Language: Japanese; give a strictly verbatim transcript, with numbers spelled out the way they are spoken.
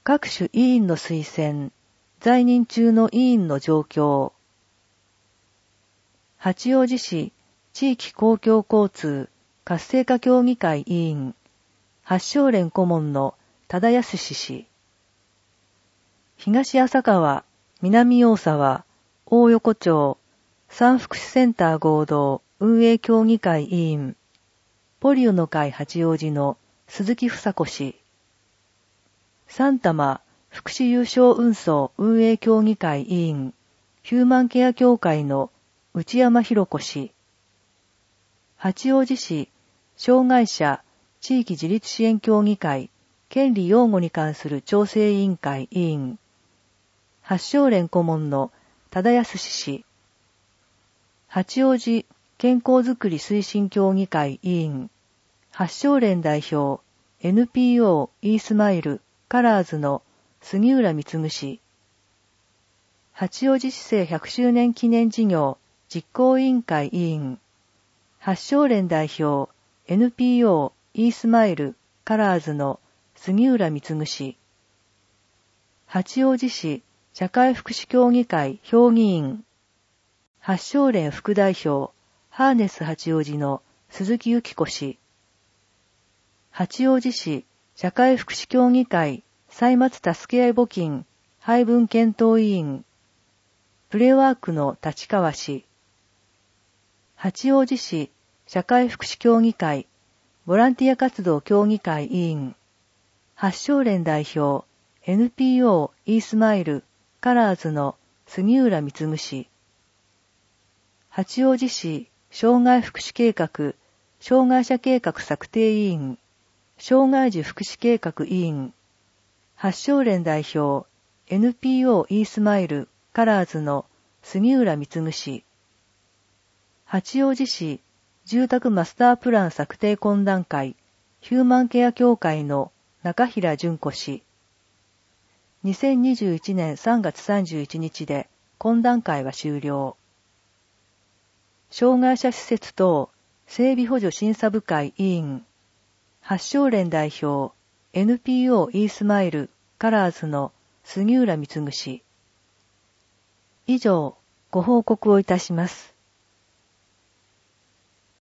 各種委員の推薦、在任中の委員の状況。八王子市地域公共交通活性化協議会委員、八正連顧問の多田康氏。東浅川、南大沢、大横町、産福祉センター合同運営協議会委員、ポリオの会八王子の鈴木房子氏。三多摩福祉有償運送運営協議会委員、ヒューマンケア協会の内山博子氏。八王子市障害者地域自立支援協議会権利擁護に関する調整委員会委員、八正連顧問の多田康氏。八王子健康づくり推進協議会委員、八正連代表 エヌピーオー イースマイルカラーズの杉浦貢氏。八王子市政ひゃくしゅうねん記念事業実行委員会委員、八正連代表 エヌピーオー イースマイルカラーズの杉浦貢氏。八王子市社会福祉協議会評議員、八正連副代表ハーネス八王子の鈴木由紀子氏。八王子市社会福祉協議会歳末助け合い募金配分検討委員、プレワークの立川氏。八王子市社会福祉協議会ボランティア活動協議会委員、八正連代表 エヌピーオー イースマイルカラーズの杉浦貢氏。八王子市障害福祉計画障害者計画策定委員、障害児福祉計画委員、八正連代表 エヌピーオー イースマイルカラーズの杉浦貢氏。八王子市住宅マスタープラン策定懇談会ヒューマンケア協会の中平純子氏。にせんにじゅういちねんさんがつさんじゅういちにちで懇談会は終了。障害者施設等整備補助審査部会委員、八正連代表 エヌピーオー イースマイルカラーズの杉浦貢氏。以上、ご報告をいたします。